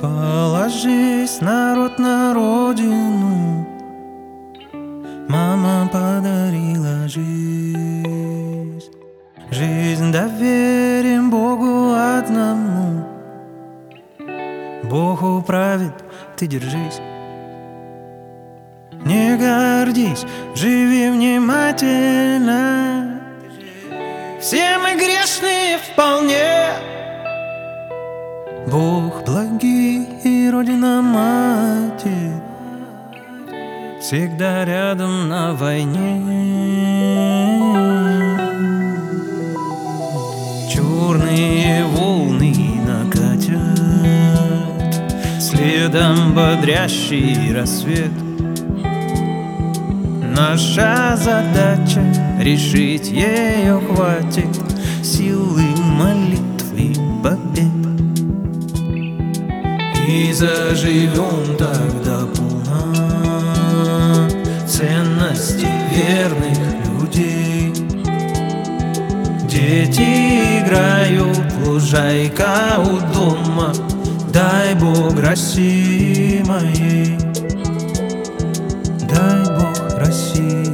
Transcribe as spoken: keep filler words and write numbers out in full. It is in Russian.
Положись, народ, на родину. Мама подарила жизнь. Жизнь доверим Богу одному. Бог управит, ты держись. Не гордись, живи внимательно. Все мы грешные вполне. Бог благий и Родина Матерь всегда рядом на войне. Черные волны накатят, следом бодрящий рассвет. Наша задача — решить ее хватит силы молитвы побед. И заживем тогда полна ценности верных людей. Дети играют, лужайка у дома. Дай Бог России моей, дай Бог России.